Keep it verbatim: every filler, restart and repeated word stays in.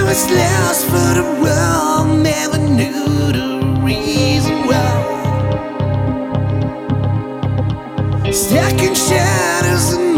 was lost for the world, never knew the reason why. Stuck in shadows.